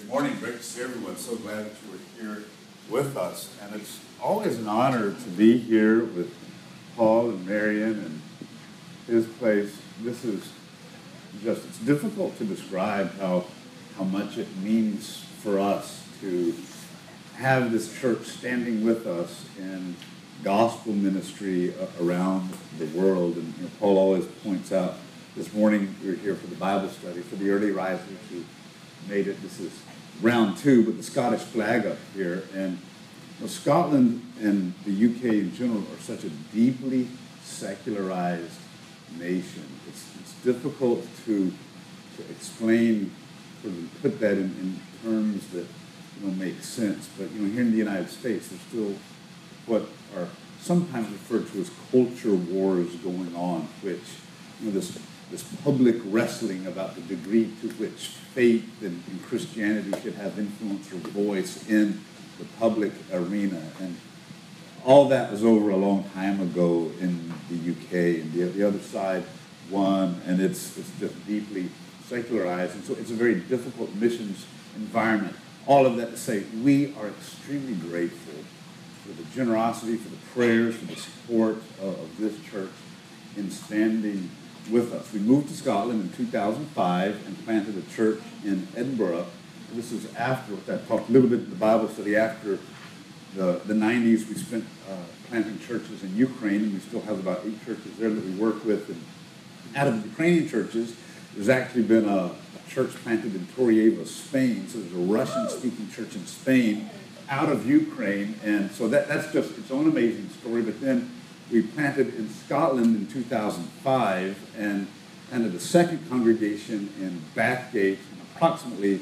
Good morning. Great to see everyone. So glad that you were here with us. And it's always an honor to be here with Paul and Marion and his place. This is just, it's difficult to describe how much it means for us to have this church standing with us in gospel ministry around the world. And Paul always points out, this morning we were here for the Bible study for the early risers who made it. This is round 2, but the Scottish flag up here. And Scotland and the UK in general are such a deeply secularized nation. It's difficult to explain, or to put that in terms that make sense. But here in the United States, there's still what are sometimes referred to as culture wars going on, which this public wrestling about the degree to which faith and Christianity should have influence or voice in the public arena. And all that was over a long time ago in the UK, and the other side won, and it's just deeply secularized. And so it's a very difficult missions environment. All of that to say, we are extremely grateful for the generosity, for the prayers, for the support of this church in standing with us. We moved to Scotland in 2005 and planted a church in Edinburgh. This is after, I talked a little bit in the Bible study, after the 90s we spent planting churches in Ukraine, and we still have about 8 churches there that we work with. And out of the Ukrainian churches, there's actually been a church planted in Torrevieja, Spain. So there's a Russian-speaking church in Spain out of Ukraine. And so that's just its own amazing story. But then we planted in Scotland in 2005 and planted a second congregation in Bathgate in approximately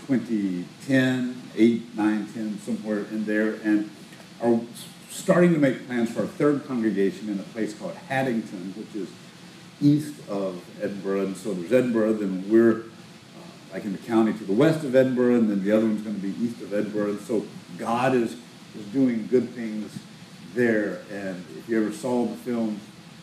2010, 8, 9, 10, somewhere in there, and are starting to make plans for our third congregation in a place called Haddington, which is east of Edinburgh. And so there's Edinburgh, then we're like in the county to the west of Edinburgh, and then the other one's going to be east of Edinburgh. And so God is doing good things there. And if you ever saw the film,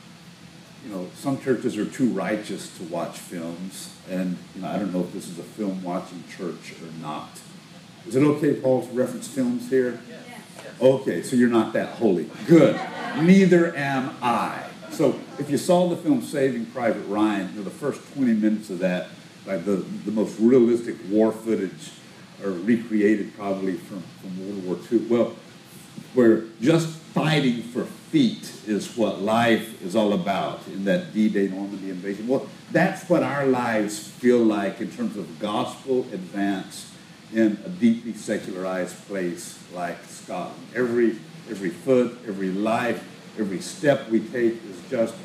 some churches are too righteous to watch films, and I don't know if this is a film watching church or not. Is it okay, Paul, to reference films here? Yes. Okay, so you're not that holy. Good. Neither am I. So if you saw the film Saving Private Ryan, the first 20 minutes of that, like the most realistic war footage, are recreated probably from World War II. Well, where just fighting for feet is what life is all about in that D-Day Normandy invasion. Well, that's what our lives feel like in terms of gospel advance in a deeply secularized place like Scotland. Every foot, every life, every step we take is just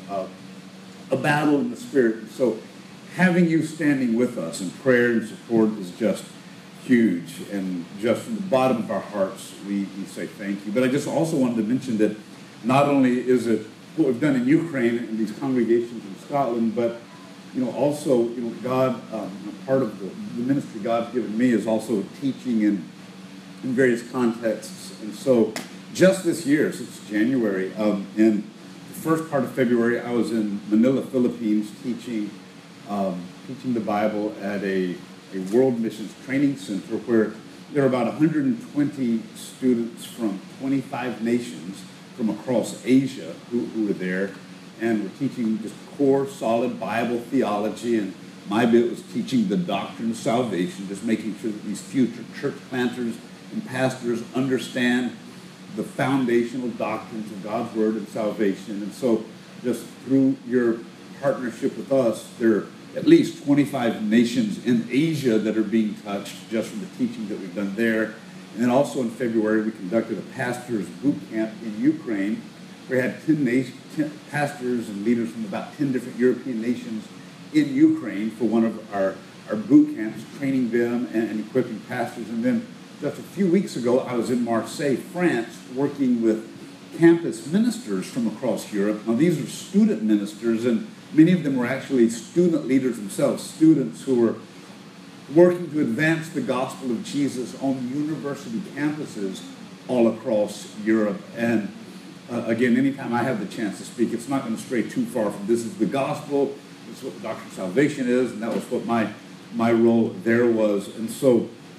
a battle in the spirit. And so having you standing with us in prayer and support is just huge, and just from the bottom of our hearts, we say thank you. But I just also wanted to mention that not only is it what we've done in Ukraine and these congregations in Scotland, but also God, part of the ministry God's given me is also teaching in various contexts. And so just this year, since January, in the first part of February, I was in Manila, Philippines, teaching the Bible at a World Missions Training Center where there are about 120 students from 25 nations from across Asia who were there, and we're teaching just core, solid Bible theology, and my bit was teaching the doctrine of salvation, just making sure that these future church planters and pastors understand the foundational doctrines of God's Word and salvation. And so just through your partnership with us, there are at least 25 nations in Asia that are being touched just from the teaching that we've done there. And then also in February, we conducted a pastor's boot camp in Ukraine. We had 10 pastors and leaders from about 10 different European nations in Ukraine for one of our boot camps, training them and equipping pastors. And then just a few weeks ago, I was in Marseille, France, working with campus ministers from across Europe. Now, these are student ministers, and many of them were actually student leaders themselves, students who were working to advance the gospel of Jesus on university campuses all across Europe. And again, anytime I have the chance to speak, it's not going to stray too far from this is the gospel, this is what the doctrine of salvation is, and that was what my role there was. And so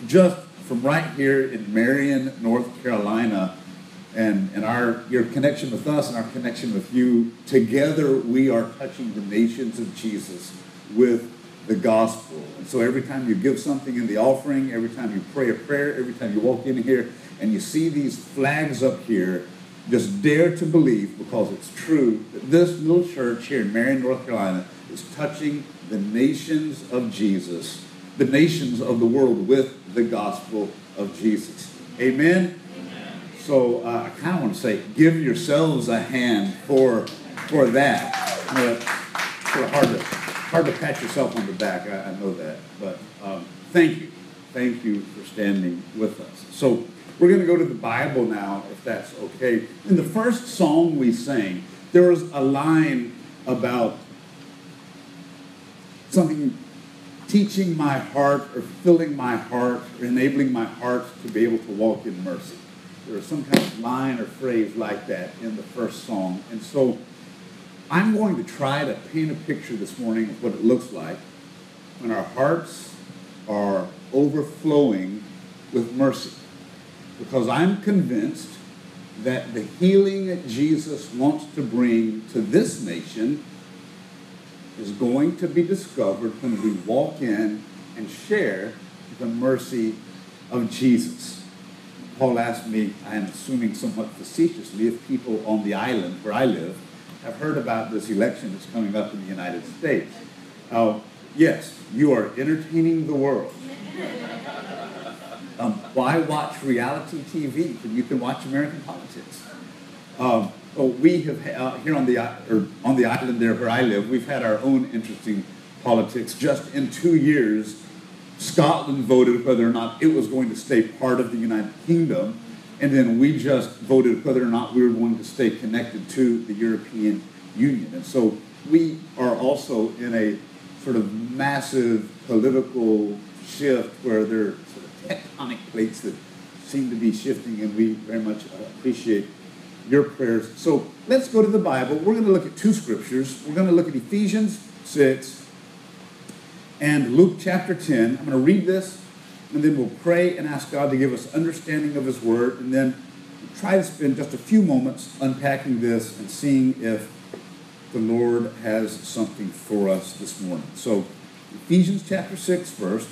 just from right here in Marion, North Carolina, and your connection with us and our connection with you, together we are touching the nations of Jesus with the gospel. And so every time you give something in the offering, every time you pray a prayer, every time you walk in here and you see these flags up here, just dare to believe, because it's true, that this little church here in Marion, North Carolina is touching the nations of Jesus, the nations of the world with the gospel of Jesus. Amen? Amen. So I kind of want to say, give yourselves a hand for that. It's hard to pat yourself on the back, I know that. But thank you. Thank you for standing with us. So we're going to go to the Bible now, if that's okay. In the first song we sang, there was a line about something teaching my heart or filling my heart or enabling my heart to be able to walk in mercy. There was some kind of line or phrase like that in the first song. And so I'm going to try to paint a picture this morning of what it looks like when our hearts are overflowing with mercy. Because I'm convinced that the healing that Jesus wants to bring to this nation is going to be discovered when we walk in and share the mercy of Jesus. Paul asked me, I am assuming somewhat facetiously, if people on the island where I live have heard about this election that's coming up in the United States. Yes, you are entertaining the world. Why watch reality TV when you can watch American politics? We have here on the island there where I live, we've had our own interesting politics. Just in 2 years, Scotland voted whether or not it was going to stay part of the United Kingdom, and then we just voted whether or not we were going to stay connected to the European Union. And so we are also in a sort of massive political shift where there are sort of tectonic plates that seem to be shifting, and we very much appreciate your prayers. So let's go to the Bible. We're going to look at two scriptures. We're going to look at Ephesians 6 and Luke chapter 10. I'm going to read this, and then we'll pray and ask God to give us understanding of his word, and then try to spend just a few moments unpacking this and seeing if the Lord has something for us this morning. So Ephesians chapter 6 first.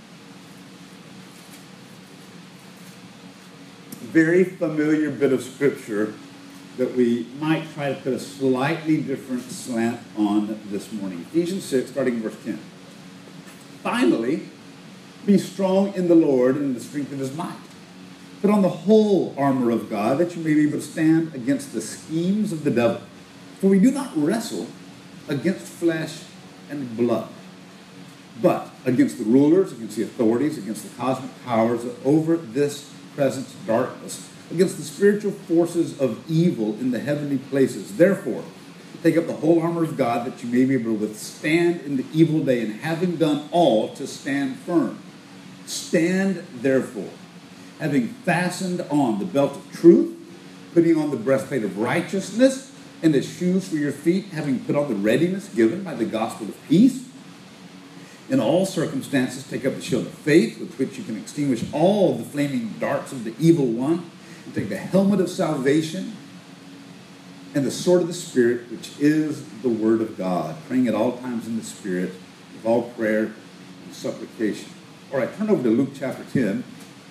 Very familiar bit of scripture that we might try to put a slightly different slant on this morning. Ephesians 6, starting in verse 10. Finally, be strong in the Lord and in the strength of his might. Put on the whole armor of God, that you may be able to stand against the schemes of the devil. For we do not wrestle against flesh and blood, but against the rulers, against the authorities, against the cosmic powers over this present darkness, against the spiritual forces of evil in the heavenly places. Therefore, take up the whole armor of God, that you may be able to withstand in the evil day, and having done all, to stand firm. Stand therefore, having fastened on the belt of truth, putting on the breastplate of righteousness, and the shoes for your feet, having put on the readiness given by the gospel of peace. In all circumstances, take up the shield of faith, with which you can extinguish all the flaming darts of the evil one, and take the helmet of salvation and the sword of the Spirit, which is the word of God, praying at all times in the Spirit, with all prayer and supplication. All right, turn over to Luke chapter 10,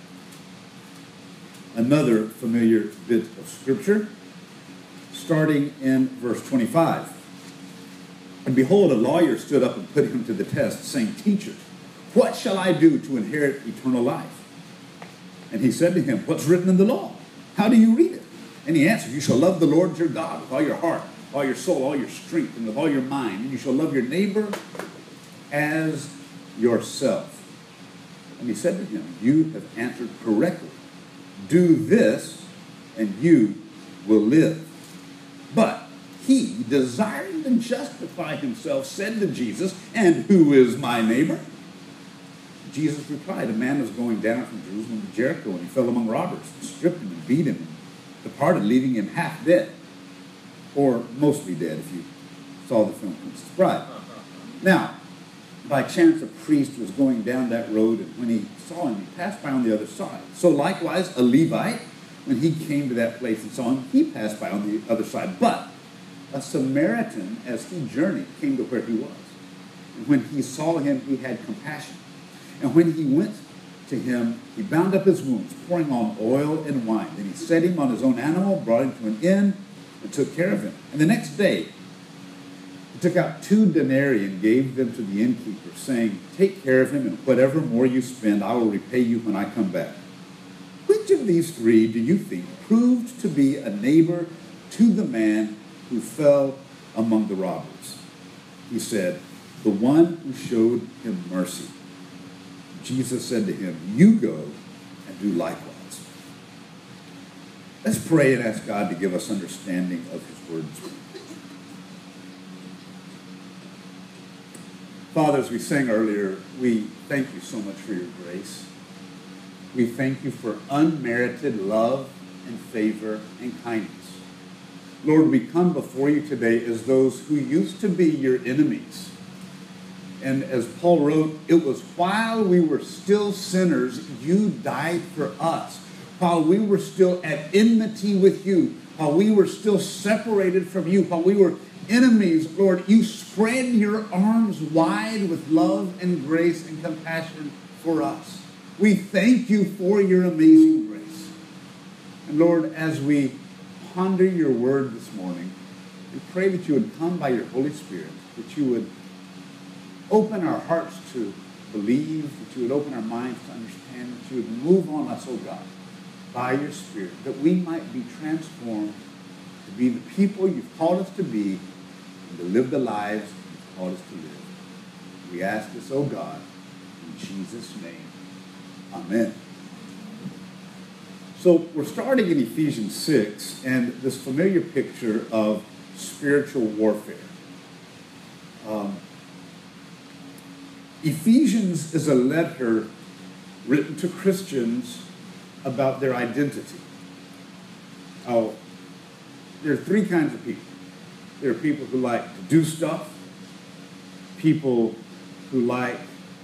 another familiar bit of scripture, starting in verse 25. And behold, a lawyer stood up and put him to the test, saying, Teacher, what shall I do to inherit eternal life? And he said to him, What's written in the law? How do you read it? And he answered, You shall love the Lord your God with all your heart, all your soul, all your strength, and with all your mind. And you shall love your neighbor as yourself. And he said to him, You have answered correctly. Do this, and you will live. But he, desiring to justify himself, said to Jesus, And who is my neighbor? Jesus replied, A man was going down from Jerusalem to Jericho, and he fell among robbers, and stripped him and beat him, and departed, leaving him half dead, or mostly dead, if you saw the film Princess Bride. Now, by chance a priest was going down that road, and when he saw him, he passed by on the other side. So likewise, a Levite, when he came to that place and saw him, he passed by on the other side. But a Samaritan, as he journeyed, came to where he was. And when he saw him, he had compassion. And when he went to him, he bound up his wounds, pouring on oil and wine. Then he set him on his own animal, brought him to an inn, and took care of him. And the next day, he took out 2 denarii and gave them to the innkeeper, saying, "Take care of him, and whatever more you spend, I will repay you when I come back." Which of these 3 do you think proved to be a neighbor to the man who fell among the robbers? He said, "The one who showed him mercy." Jesus said to him, "You go and do likewise." Let's pray and ask God to give us understanding of his words. Father, as we sang earlier, we thank you so much for your grace. We thank you for unmerited love and favor and kindness. Lord, we come before you today as those who used to be your enemies. And as Paul wrote, it was while we were still sinners, you died for us. While we were still at enmity with you, while we were still separated from you, while we were enemies, Lord, you spread your arms wide with love and grace and compassion for us. We thank you for your amazing grace. And Lord, as we ponder your word this morning, we pray that you would come by your Holy Spirit, that you would open our hearts to believe, that you would open our minds to understand, that you would move on us, oh God, by your Spirit, that we might be transformed to be the people you've called us to be and to live the lives you've called us to live. We ask this, oh God, in Jesus' name. Amen. So we're starting in Ephesians 6 and this familiar picture of spiritual warfare. Ephesians is a letter written to Christians about their identity. There are 3 kinds of people. There are people who like to do stuff, people who like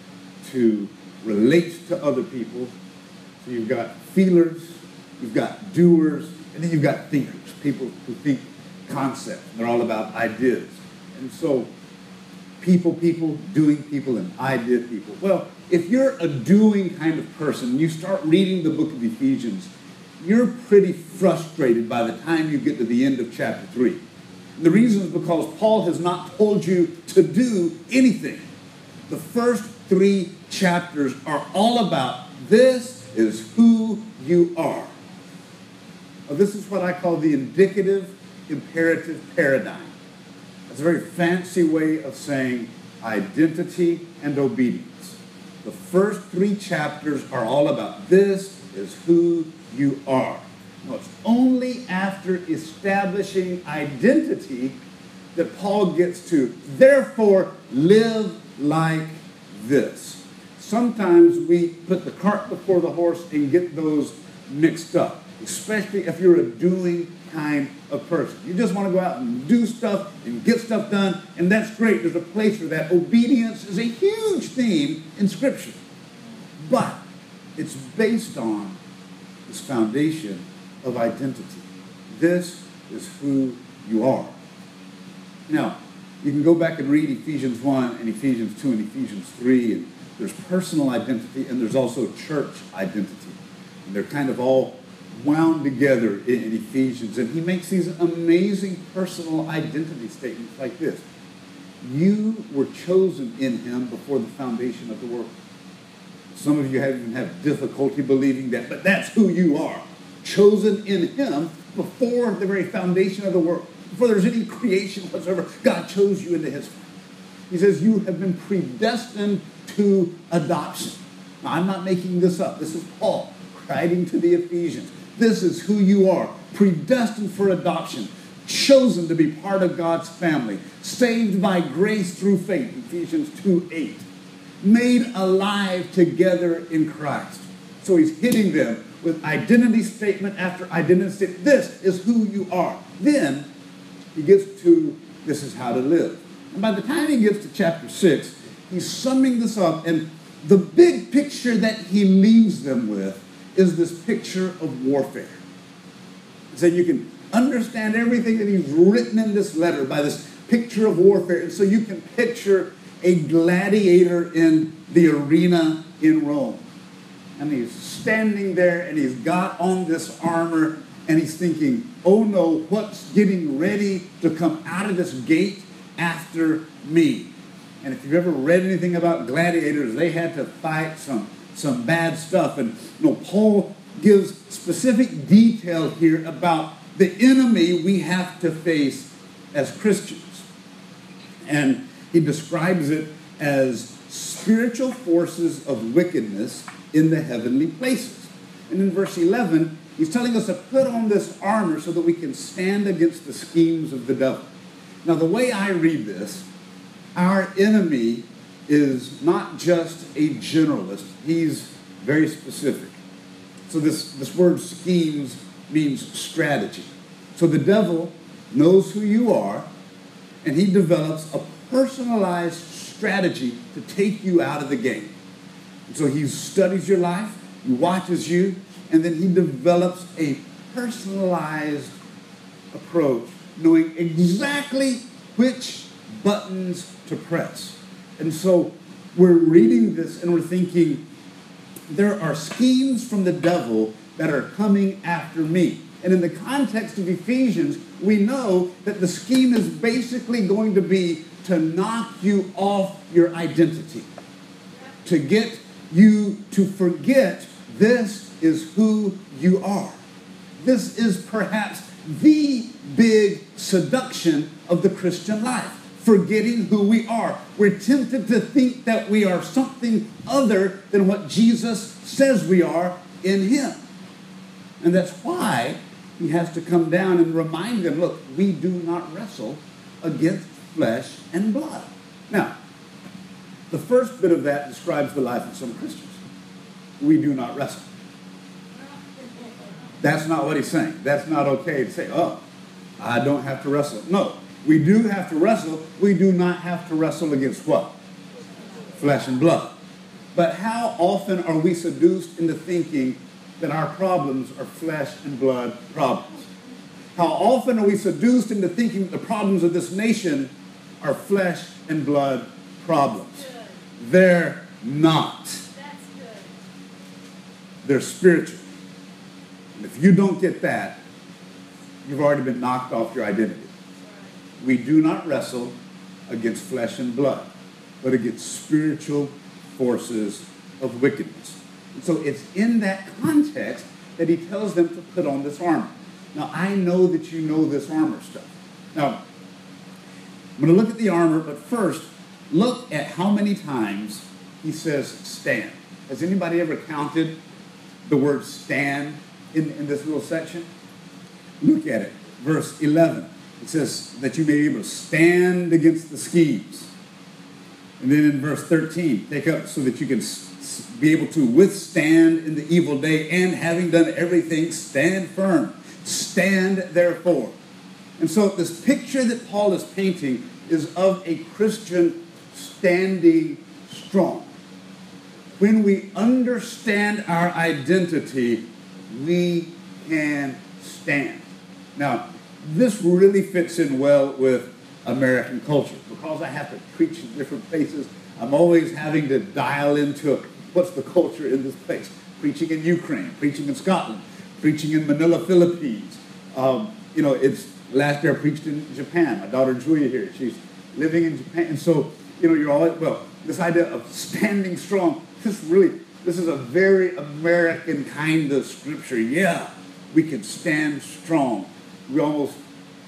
to relate to other people. So you've got feelers, you've got doers, and then you've got thinkers, people who think concepts. They're all about ideas. And so people, doing people, and idea people. Well, if you're a doing kind of person, and you start reading the book of Ephesians, you're pretty frustrated by the time you get to the end of chapter 3. And the reason is because Paul has not told you to do anything. The first 3 chapters are all about this is who you are. Now, this is what I call the indicative imperative paradigm. It's a very fancy way of saying identity and obedience. The first 3 chapters are all about this is who you are. Now, it's only after establishing identity that Paul gets to, therefore, live like this. Sometimes we put the cart before the horse and get those mixed up, especially if you're a doing kind of person. You just want to go out and do stuff and get stuff done, and that's great. There's a place for that. Obedience is a huge theme in Scripture. But it's based on this foundation of identity. This is who you are. Now, you can go back and read Ephesians 1 and Ephesians 2 and Ephesians 3, and there's personal identity and there's also church identity. And they're kind of all wound together in Ephesians. And he makes these amazing personal identity statements like this. You were chosen in him before the foundation of the world. Some of you even have difficulty believing that, but that's who you are. Chosen in him before the very foundation of the world. Before there's any creation whatsoever, God chose you into his family. He says you have been predestined to adoption. Now, I'm not making this up. This is Paul writing to the Ephesians. This is who you are. Predestined for adoption. Chosen to be part of God's family. Saved by grace through faith. Ephesians 2:8. Made alive together in Christ. So he's hitting them with identity statement after identity statement. This is who you are. Then he gets to this is how to live. And by the time he gets to chapter 6, he's summing this up, and the big picture that he leaves them with is this picture of warfare. So you can understand everything that he's written in this letter by this picture of warfare. And so you can picture a gladiator in the arena in Rome. And he's standing there and he's got on this armor and he's thinking, oh no, what's getting ready to come out of this gate after me? And if you've ever read anything about gladiators, they had to fight some bad stuff. And Paul gives specific detail here about the enemy we have to face as Christians. And he describes it as spiritual forces of wickedness in the heavenly places. And in verse 11, he's telling us to put on this armor so that we can stand against the schemes of the devil. Now, the way I read this, our enemy is not just a generalist. He's very specific. So this word schemes means strategy. So the devil knows who you are, and he develops a personalized strategy to take you out of the game. And so he studies your life, he watches you, and then he develops a personalized approach, knowing exactly which buttons to press. And so we're reading this and we're thinking, there are schemes from the devil that are coming after me. And in the context of Ephesians, we know that the scheme is basically going to be to knock you off your identity, to get you to forget this is who you are. This is perhaps the big seduction of the Christian life, forgetting who we are. We're tempted to think that we are something other than what Jesus says we are in him. And that's why he has to come down and remind them, look, we do not wrestle against flesh and blood. Now, the first bit of that describes the life of some Christians. We do not wrestle. That's not what he's saying. That's not okay to say, oh, I don't have to wrestle. No, we do have to wrestle. We do not have to wrestle against what? Flesh and blood. But how often are we seduced into thinking that our problems are flesh and blood problems? How often are we seduced into thinking that the problems of this nation are flesh and blood problems? They're not. They're spiritual. And if you don't get that, you've already been knocked off your identity. We do not wrestle against flesh and blood, but against spiritual forces of wickedness. And so it's in that context that he tells them to put on this armor. Now, I know that you know this armor stuff. Now, I'm going to look at the armor, but first, look at how many times he says stand. Has anybody ever counted the word stand in this little section? Look at it. Verse 11. It says that you may be able to stand against the schemes. And then in verse 13, take up so that you can be able to withstand in the evil day, and having done everything, stand firm. Stand therefore. And so this picture that Paul is painting is of a Christian standing strong. When we understand our identity, we can stand. Now, this really fits in well with American culture. Because I have to preach in different places, I'm always having to dial into what's the culture in this place. Preaching in Ukraine, preaching in Scotland, preaching in Manila, Philippines. It's last year I preached in Japan. My daughter Julia here, she's living in Japan. And so, you're always, this idea of standing strong, this is a very American kind of scripture. Yeah, we can stand strong. We almost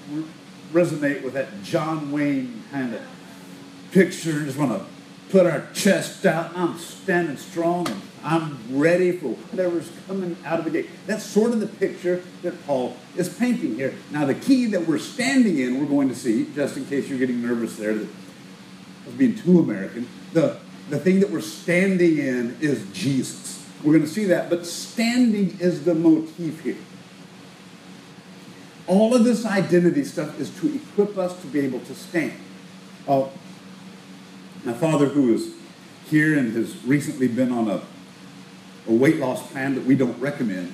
resonate with that John Wayne kind of picture. Just want to put our chest out. I'm standing strong and I'm ready for whatever's coming out of the gate. That's sort of the picture that Paul is painting here. Now, the key that we're standing in, we're going to see, just in case you're getting nervous there, that I was being too American. The thing that we're standing in is Jesus. We're going to see that, but standing is the motif here. All of this identity stuff is to equip us to be able to stand. My father, who is here and has recently been on a weight loss plan that we don't recommend,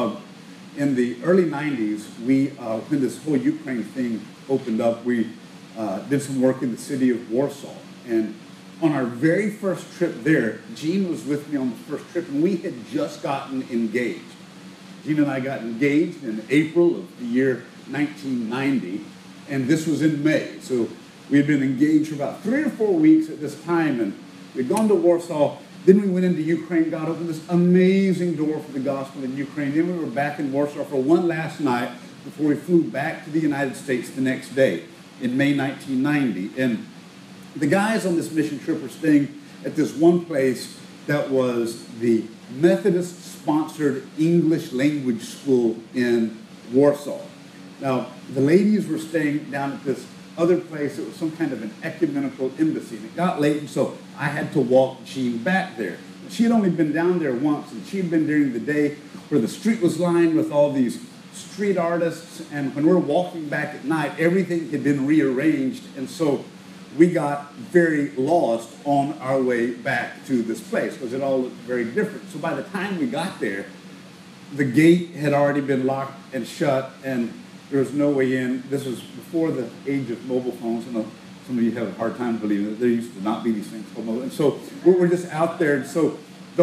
in the early 90s, when this whole Ukraine thing opened up, we did some work in the city of Warsaw. And on our very first trip there, Gene was with me on the first trip, and we had just gotten engaged. Gene and I got engaged in April of the year 1990, and this was in May. So we had been engaged for about 3 or 4 weeks at this time, and we'd gone to Warsaw. Then we went into Ukraine, God opened this amazing door for the gospel in Ukraine. Then we were back in Warsaw for one last night before we flew back to the United States the next day in May 1990. And the guys on this mission trip were staying at this one place that was the Methodist-sponsored English language school in Warsaw. Now, the ladies were staying down at this other place. It was some kind of an ecumenical embassy. And it got late, and so I had to walk Jean back there. She had only been down there once, and she had been during the day where the street was lined with all these street artists, and when we're walking back at night, everything had been rearranged, and so we got very lost on our way back to this place because it all looked very different. So by the time we got there, the gate had already been locked and shut, and there was no way in. This was before the age of mobile phones. I know some of you have a hard time believing that there used to not be these things called mobile. And so we're just out there. And so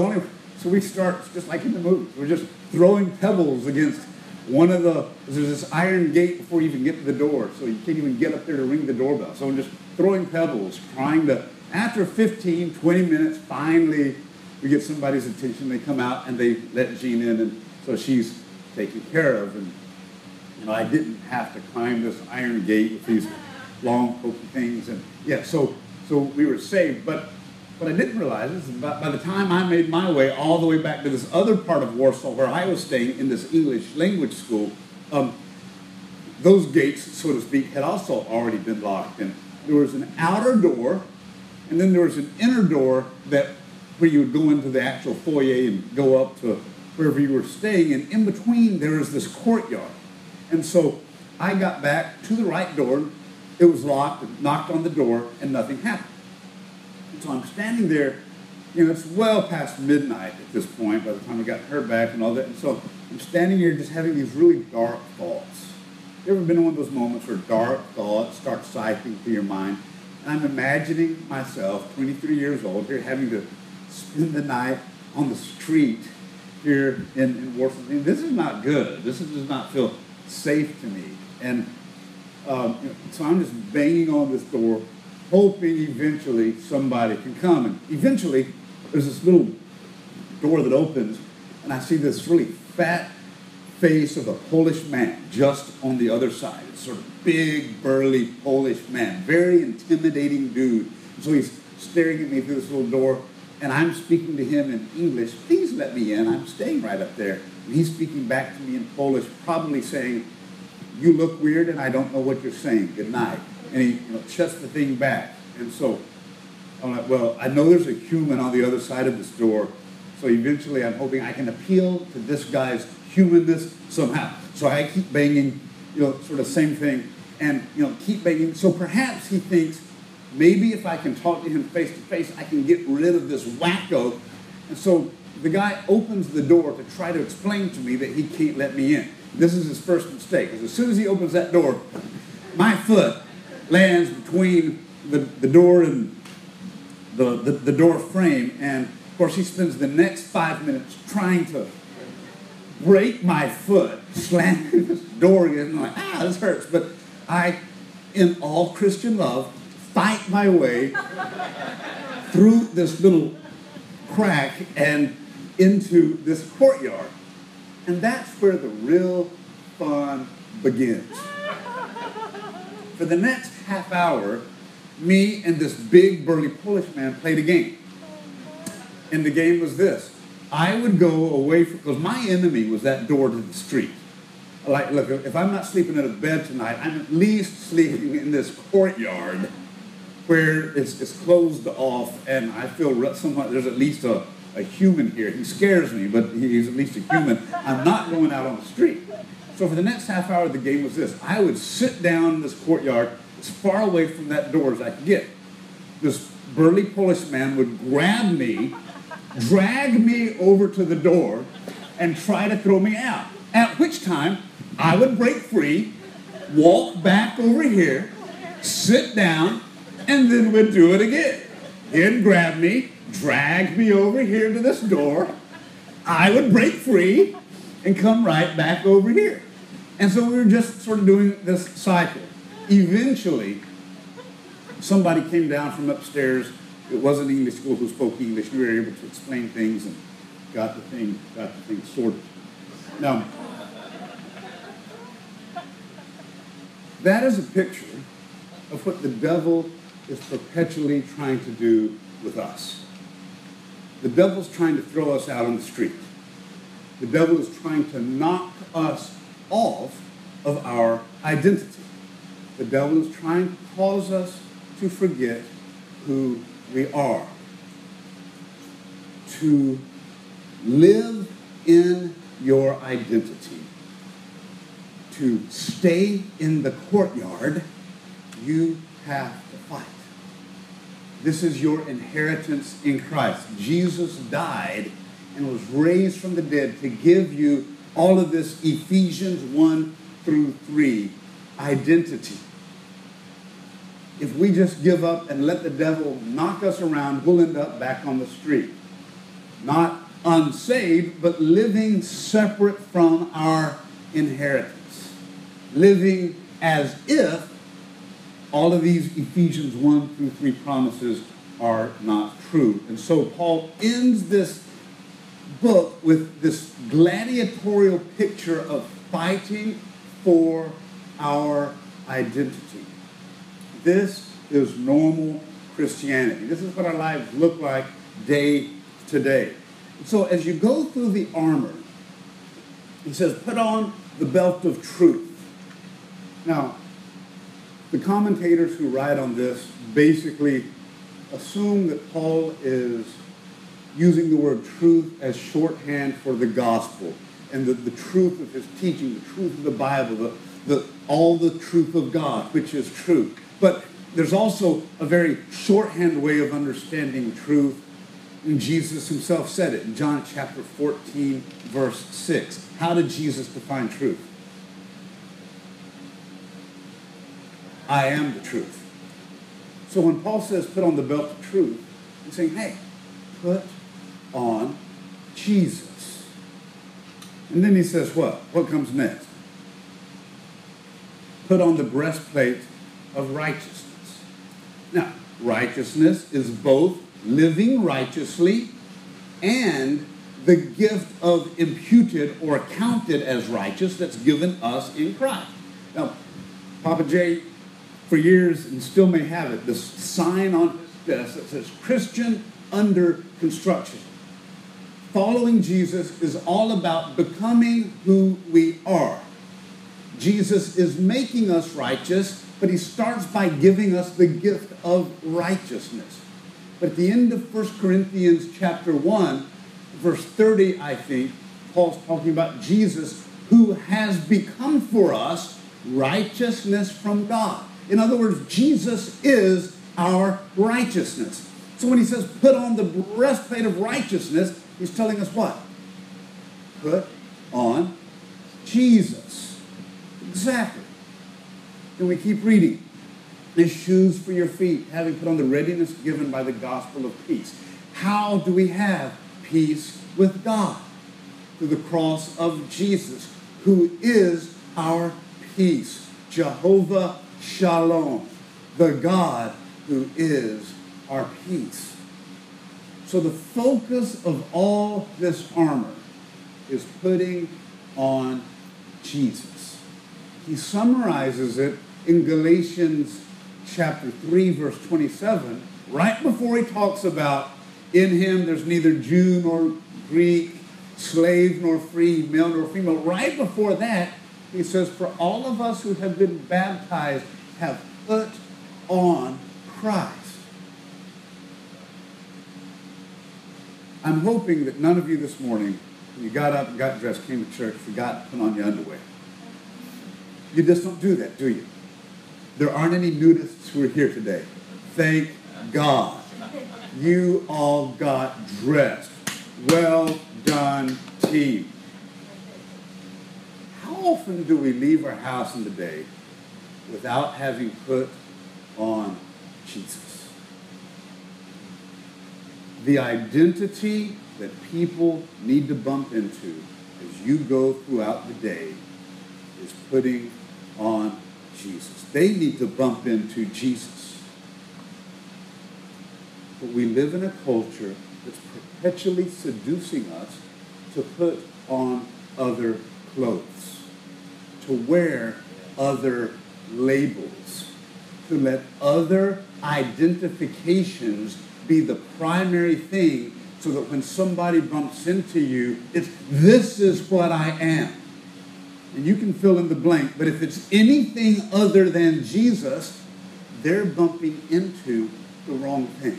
we start just like in the movies. We're just throwing pebbles against there's this iron gate before you even get to the door, so you can't even get up there to ring the doorbell. So we're just throwing pebbles, after 15, 20 minutes, finally we get somebody's attention. They come out and they let Jean in, and so she's taken care of. And I didn't have to climb this iron gate with these long pokey things, and so we were saved. But what I didn't realize is by the time I made my way all the way back to this other part of Warsaw where I was staying in this English language school, those gates, so to speak, had also already been locked. And there was an outer door, and then there was an inner door where you would go into the actual foyer and go up to wherever you were staying. And in between, there was this courtyard. And so I got back to the right door. It was locked, knocked on the door, and nothing happened. And so I'm standing there. It's well past midnight at this point by the time I got her back and all that. And so I'm standing here just having these really dark thoughts. You ever been in one of those moments where dark thoughts start cycling through your mind? And I'm imagining myself, 23 years old, here having to spend the night on the street here in Warsaw. And this is not good. This does not feel safe to me. And so I'm just banging on this door, hoping eventually somebody can come. And eventually, there's this little door that opens, and I see this really fat face of a Polish man just on the other side. It's sort of big, burly Polish man, very intimidating dude. So he's staring at me through this little door, and I'm speaking to him in English. Please let me in. I'm staying right up there. And he's speaking back to me in Polish, probably saying, "You look weird, and I don't know what you're saying. Good night." And he shuts the thing back. And so I'm like, well, I know there's a human on the other side of this door. So eventually I'm hoping I can appeal to this guy's humanness somehow. So I keep banging, sort of same thing, and, keep banging. So perhaps he thinks, maybe if I can talk to him face to face, I can get rid of this wacko. And so the guy opens the door to try to explain to me that he can't let me in. This is his first mistake, because as soon as he opens that door, my foot lands between the door and the door frame, and of course he spends the next 5 minutes trying to break my foot, slamming this door again. I'm like, this hurts. But I, in all Christian love, fight my way through this little crack and into this courtyard. And that's where the real fun begins. For the next half hour, me and this big burly Polish man played a game. And the game was this. I would go away because my enemy was that door to the street. Like, look, if I'm not sleeping in a bed tonight, I'm at least sleeping in this courtyard where it's closed off, and I feel somehow there's at least a human here. He scares me, but he's at least a human. I'm not going out on the street. So for the next half hour, the game was this. I would sit down in this courtyard as far away from that door as I could get. This burly Polish man would grab me, drag me over to the door, and try to throw me out. At which time, I would break free, walk back over here, sit down, and then we'd do it again. He'd grab me, drag me over here to this door. I would break free and come right back over here. And so we were just sort of doing this cycle. Eventually, somebody came down from upstairs. It wasn't English school who spoke English. We were able to explain things and got the thing sorted. Now, that is a picture of what the devil is perpetually trying to do with us. The devil's trying to throw us out on the street. The devil is trying to knock us off of our identity. The devil is trying to cause us to forget who we are. To live in your identity. To stay in the courtyard, you have to fight. This is your inheritance in Christ. Jesus died and was raised from the dead to give you all of this Ephesians 1 through 3 identity. If we just give up and let the devil knock us around, we'll end up back on the street. Not unsaved, but living separate from our inheritance. Living as if all of these Ephesians 1 through 3 promises are not true. And so Paul ends this book with this gladiatorial picture of fighting for our identity. This is normal Christianity. This is what our lives look like day to day. So as you go through the armor, he says, put on the belt of truth. Now, the commentators who write on this basically assume that Paul is using the word truth as shorthand for the gospel and the truth of his teaching, the truth of the Bible, all the truth of God, which is truth. But there's also a very shorthand way of understanding truth, and Jesus himself said it in John chapter 14, verse 6. How did Jesus define truth? I am the truth. So when Paul says put on the belt of truth, he's saying, hey, put on Jesus. And then he says what? What comes next? Put on the breastplate of righteousness. Now, righteousness is both living righteously and the gift of imputed or accounted as righteous that's given us in Christ. Now, Papa J, for years, and still may have it, this sign on his desk that says Christian under construction. Following Jesus is all about becoming who we are. Jesus is making us righteous, but he starts by giving us the gift of righteousness. But at the end of 1 Corinthians chapter 1, verse 30, I think, Paul's talking about Jesus who has become for us righteousness from God. In other words, Jesus is our righteousness. So when he says put on the breastplate of righteousness, he's telling us what? Put on Jesus. Exactly. And we keep reading. As shoes for your feet, having put on the readiness given by the gospel of peace. How do we have peace with God? Through the cross of Jesus, who is our peace. Jehovah Shalom, the God who is our peace. So the focus of all this armor is putting on Jesus. He summarizes it in Galatians chapter 3, verse 27, right before he talks about in him there's neither Jew nor Greek, slave nor free, male nor female. Right before that, he says, for all of us who have been baptized have put on Christ. I'm hoping that none of you this morning, when you got up and got dressed, came to church, forgot to put on your underwear. You just don't do that, do you? There aren't any nudists who are here today. Thank God. You all got dressed. Well done, team. How often do we leave our house in the day without having put on Jesus? The identity that people need to bump into as you go throughout the day is putting on Jesus. They need to bump into Jesus. But we live in a culture that's perpetually seducing us to put on other clothes, to wear other labels, to let other identifications be the primary thing, so that when somebody bumps into you, it's, this is what I am. And you can fill in the blank, but if it's anything other than Jesus, they're bumping into the wrong thing.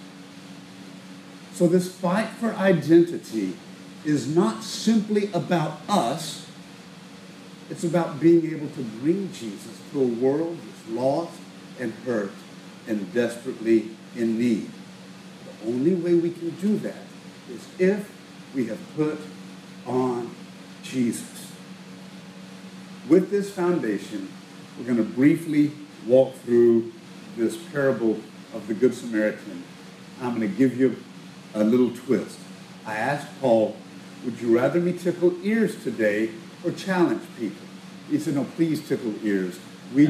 So this fight for identity is not simply about us. It's about being able to bring Jesus to a world that's lost and hurt and desperately in need. The only way we can do that is if we have put on Jesus. With this foundation, we're going to briefly walk through this parable of the Good Samaritan. I'm going to give you a little twist. I asked Paul, would you rather me tickle ears today or challenge people? He said, no, please tickle ears.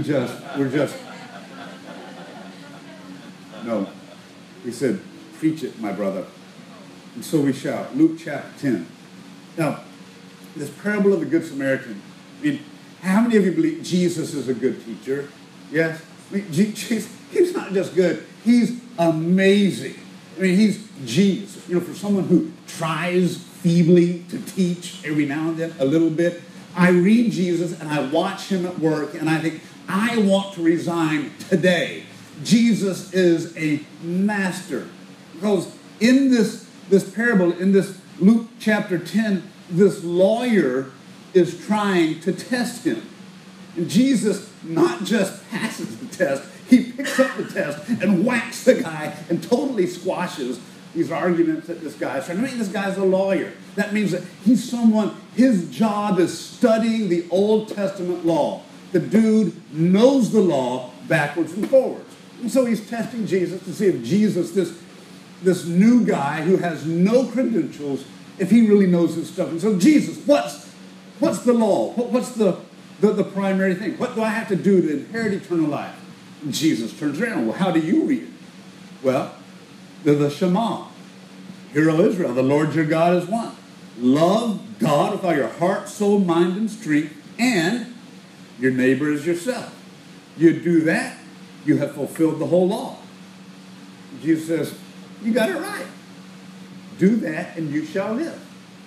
No. He said, preach it, my brother. And so we shall. Luke chapter 10. Now, this parable of the Good Samaritan, I mean, how many of you believe Jesus is a good teacher? Yes? I mean, he's not just good, he's amazing. I mean, he's genius. You know, for someone who tries feebly to teach every now and then a little bit, I read Jesus and I watch him at work and I think, I want to resign today. Jesus is a master. Because in this parable, in this Luke chapter 10, this lawyer is trying to test him. And Jesus not just passes the test, he picks up the test and whacks the guy and totally squashes these arguments that this guy's trying to make. This guy's a lawyer. That means that he's someone, his job is studying the Old Testament law. The dude knows the law backwards and forwards. And so he's testing Jesus to see if Jesus, this new guy who has no credentials, if he really knows his stuff. And so, Jesus, what's the law? What's the primary thing? What do I have to do to inherit eternal life? And Jesus turns around. Well, how do you read it? Well, the Shema. Hear, O Israel, the Lord your God is one. Love God with all your heart, soul, mind, and strength, and your neighbor as yourself. You do that, you have fulfilled the whole law. Jesus says, you got it right. Do that and you shall live.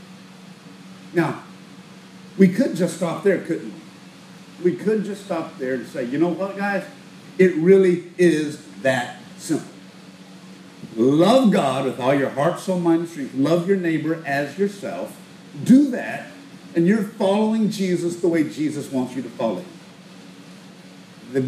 Now, we could just stop there, couldn't we? We could just stop there and say, you know what, guys? It really is that simple. Love God with all your heart, soul, mind, and strength. Love your neighbor as yourself. Do that, and you're following Jesus the way Jesus wants you to follow him. The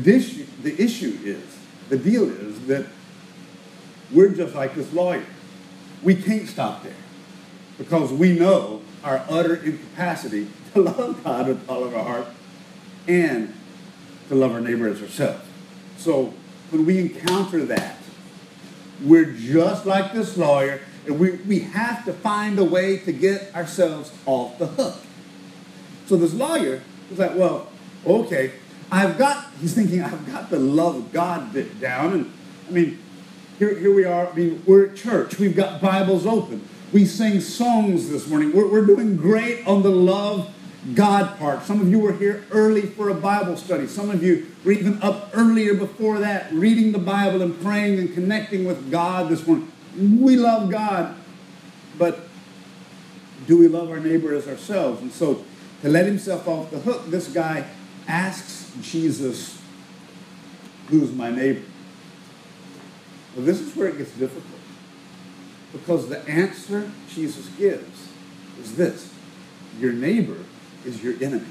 deal is that we're just like this lawyer. We can't stop there because we know our utter incapacity to love God with all of our heart and to love our neighbor as ourselves. So when we encounter that, we're just like this lawyer, and we have to find a way to get ourselves off the hook. So this lawyer is like, well, okay, he's thinking, I've got the love of God bit down. And I mean, here we are. I mean, we're at church. We've got Bibles open. We sing songs this morning. We're doing great on the love God part. Some of you were here early for a Bible study. Some of you were even up earlier before that, reading the Bible and praying and connecting with God this morning. We love God, but do we love our neighbor as ourselves? And so to let himself off the hook, this guy asks Jesus, who's my neighbor? Well, this is where it gets difficult. Because the answer Jesus gives is this: your neighbor is your enemy.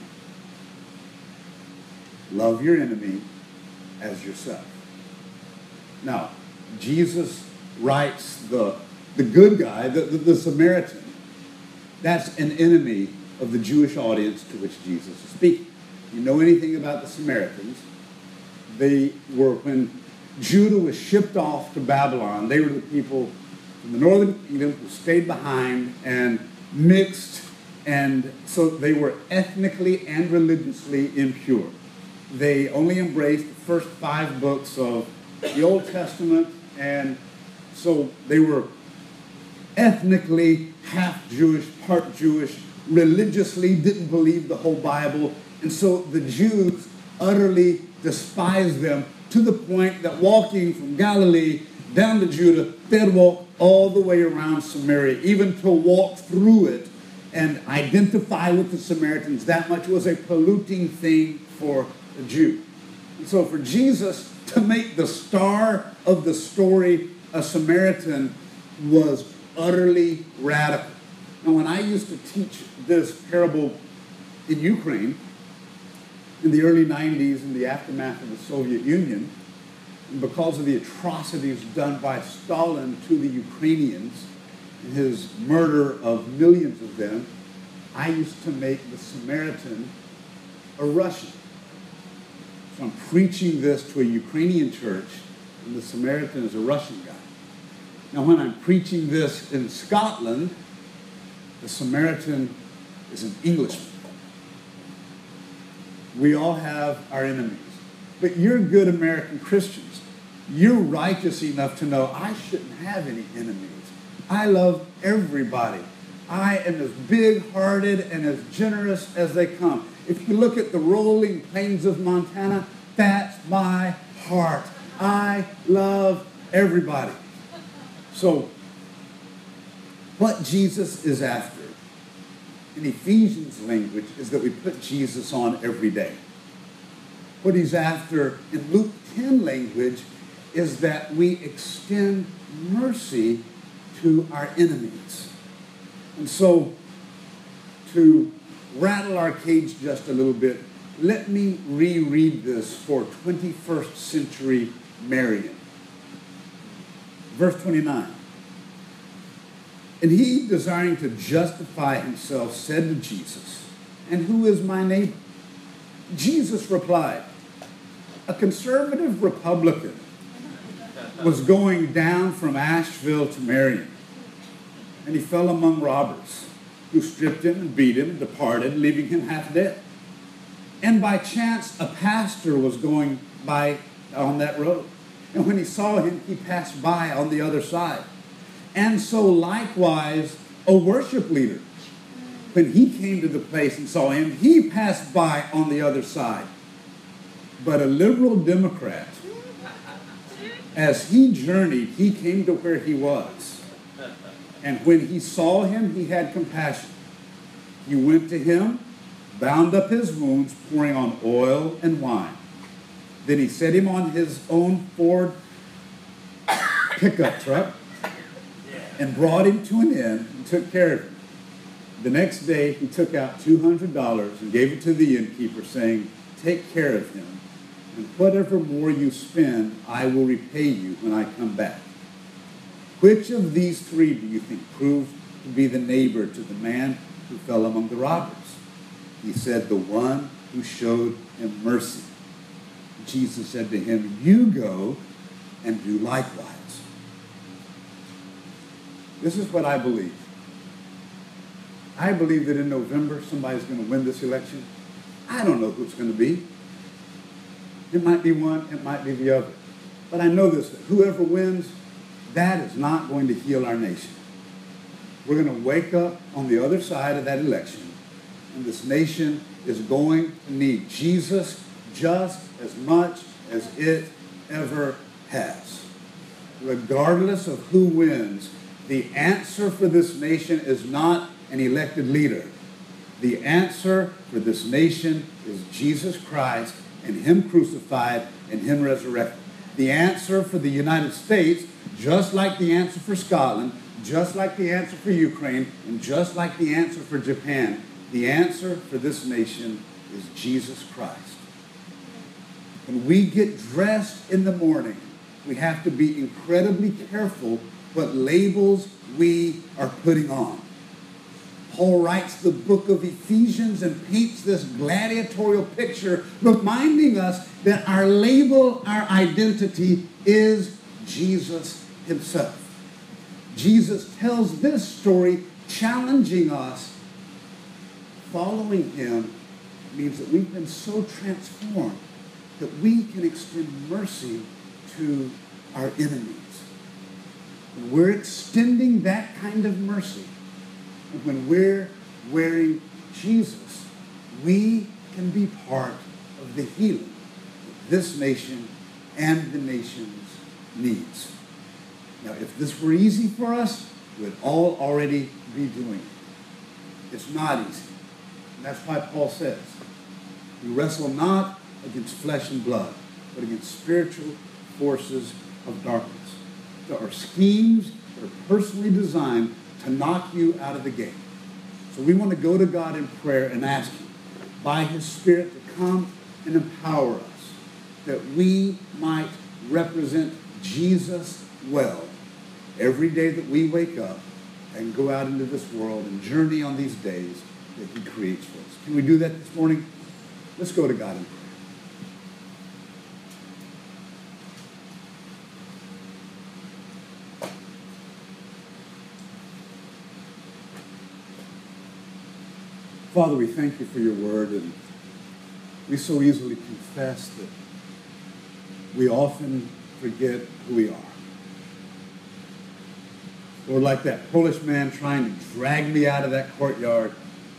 Love your enemy as yourself. Now, Jesus writes the good guy, the Samaritan. That's an enemy of the Jewish audience to which Jesus is speaking. You know anything about the Samaritans? They were, when Judah was shipped off to Babylon, they were the people from the northern kingdom who stayed behind and mixed, and so they were ethnically and religiously impure. They only embraced the first 5 books of the Old Testament, and so they were ethnically half Jewish, part Jewish, religiously didn't believe the whole Bible, and so the Jews utterly despised them to the point that walking from Galilee down to Judah, they'd walk all the way around Samaria, even to walk through it and identify with the Samaritans. That much was a polluting thing for a Jew. And so for Jesus to make the star of the story a Samaritan was utterly radical. Now, when I used to teach this parable in Ukraine in the early 90s, in the aftermath of the Soviet Union, and because of the atrocities done by Stalin to the Ukrainians and his murder of millions of them, I used to make the Samaritan a Russian. So I'm preaching this to a Ukrainian church, and the Samaritan is a Russian guy. Now, when I'm preaching this in Scotland, the Samaritan is an Englishman. We all have our enemies. But you're good American Christians. You're righteous enough to know I shouldn't have any enemies. I love everybody. I am as big-hearted and as generous as they come. If you look at the rolling plains of Montana, that's my heart. I love everybody. So, what Jesus is after, in Ephesians language, is that we put Jesus on every day. What he's after in Luke 10 language is that we extend mercy to our enemies. And so, to rattle our cage just a little bit, let me reread this for 21st century Marian. Verse 29. And he, desiring to justify himself, said to Jesus, "And who is my neighbor?" Jesus replied, "A conservative Republican was going down from Asheville to Marion, and he fell among robbers, who stripped him and beat him and departed, leaving him half dead. And by chance, a pastor was going by on that road. And when he saw him, he passed by on the other side. And so likewise, a worship leader, when he came to the place and saw him, he passed by on the other side. But a liberal Democrat, as he journeyed, he came to where he was. And when he saw him, he had compassion. He went to him, bound up his wounds, pouring on oil and wine. Then he set him on his own Ford pickup truck and brought him to an inn and took care of him. The next day, he took out $200 and gave it to the innkeeper, saying, 'Take care of him, and whatever more you spend, I will repay you when I come back.' Which of these 3 do you think proved to be the neighbor to the man who fell among the robbers?" He said, "The one who showed him mercy." Jesus said to him, "You go and do likewise." This is what I believe. I believe that in November, somebody's going to win this election. I don't know who it's going to be. It might be one, it might be the other. But I know this, that whoever wins, that is not going to heal our nation. We're going to wake up on the other side of that election, and this nation is going to need Jesus just as much as it ever has. Regardless of who wins, the answer for this nation is not an elected leader. The answer for this nation is Jesus Christ and him crucified and him resurrected. The answer for the United States, just like the answer for Scotland, just like the answer for Ukraine, and just like the answer for Japan, the answer for this nation is Jesus Christ. When we get dressed in the morning we have to be incredibly careful what labels we are putting on. Paul writes the book of Ephesians and paints this gladiatorial picture, reminding us that our label, our identity is Jesus himself. Jesus tells this story challenging us. Following him means that we've been so transformed that we can extend mercy to our enemies. When we're extending that kind of mercy, and when we're wearing Jesus, we can be part of the healing that this nation and the nations needs. Now, if this were easy for us, we'd all already be doing it. It's not easy. And that's why Paul says, we wrestle not against flesh and blood, but against spiritual forces of darkness. There are schemes that are personally designed to knock you out of the game. So we want to go to God in prayer and ask him, by his Spirit, to come and empower us, that we might represent Jesus well every day that we wake up and go out into this world and journey on these days that he creates for us. Can we do that this morning? Let's go to God in prayer. Father, we thank you for your word, and we so easily confess that we often forget who we are. Lord, like that Polish man trying to drag me out of that courtyard,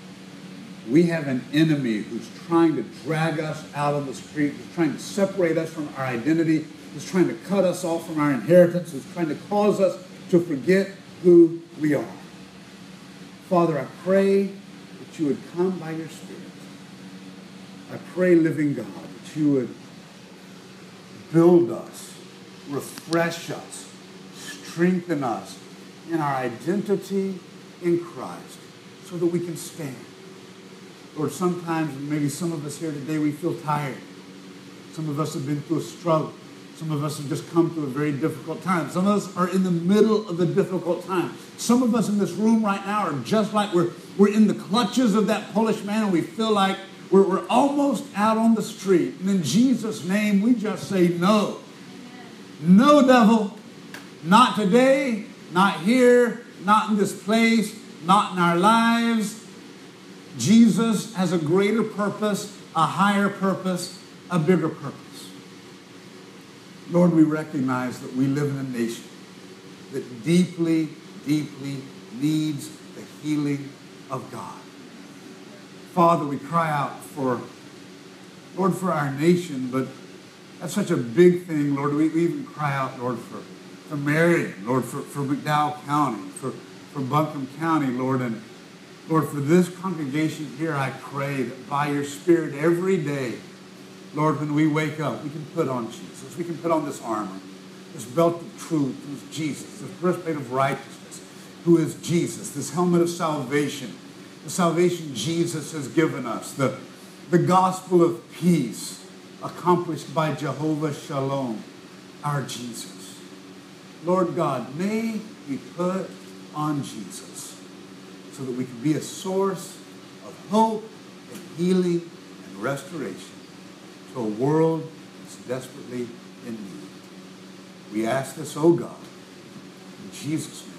we have an enemy who's trying to drag us out on the street, who's trying to separate us from our identity, who's trying to cut us off from our inheritance, who's trying to cause us to forget who we are. Father, I pray that you would come by your Spirit. I pray, living God, that you would build us, refresh us, strengthen us in our identity in Christ so that we can stand. Lord, sometimes, maybe some of us here today, we feel tired. Some of us have been through a struggle. Some of us have just come through a very difficult time. Some of us are in the middle of a difficult time. Some of us in this room right now are just like we're in the clutches of that Polish man, and we feel like we're almost out on the street. And in Jesus' name, we just say no. No, devil. Not today, not here, not in this place, not in our lives. Jesus has a greater purpose, a higher purpose, a bigger purpose. Lord, we recognize that we live in a nation that deeply, deeply needs the healing of God. Father, we cry out for, Lord, for our nation, but that's such a big thing, Lord. We even cry out, Lord, for Marion, Lord, for McDowell County, for Buncombe County, Lord, and Lord, for this congregation here, I pray that by your Spirit every day, Lord, when we wake up, we can put on Jesus. We can put on this armor, this belt of truth, who is Jesus, this breastplate of righteousness, who is Jesus, this helmet of salvation, the salvation Jesus has given us, the gospel of peace accomplished by Jehovah Shalom, our Jesus. Lord God, may we put on Jesus so that we can be a source of hope and healing and restoration to a world that's desperately in need. We ask this, oh God, in Jesus' name.